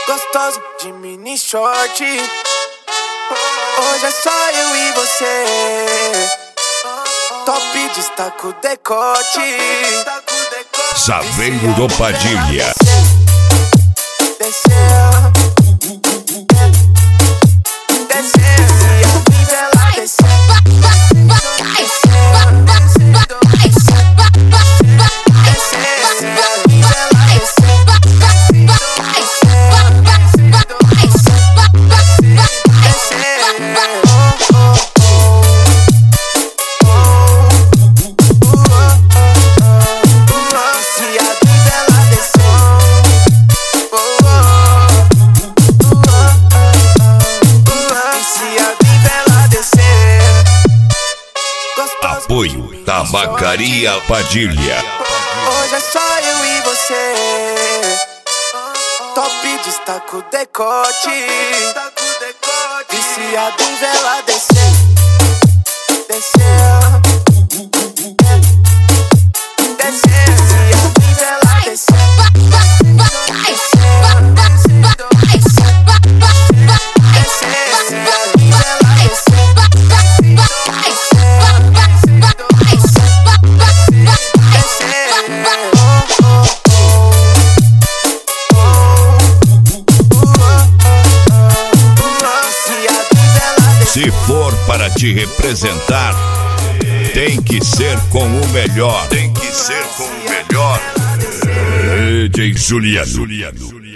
gostoso de mini short. Hoje é só eu e você. Top destaca o decote. Saveiro do Padilha. Desceu, desceu, e a fivela desceu. Apoio Tabacaria Padilha. Hoje é só eu e você. Top destaca o decote. Viciado em vela desceu, desceu, desceu, viciado em vela desceu. Se for para te representar, tem que ser com o melhor. Tem que ser com o melhor. DJ Juliano.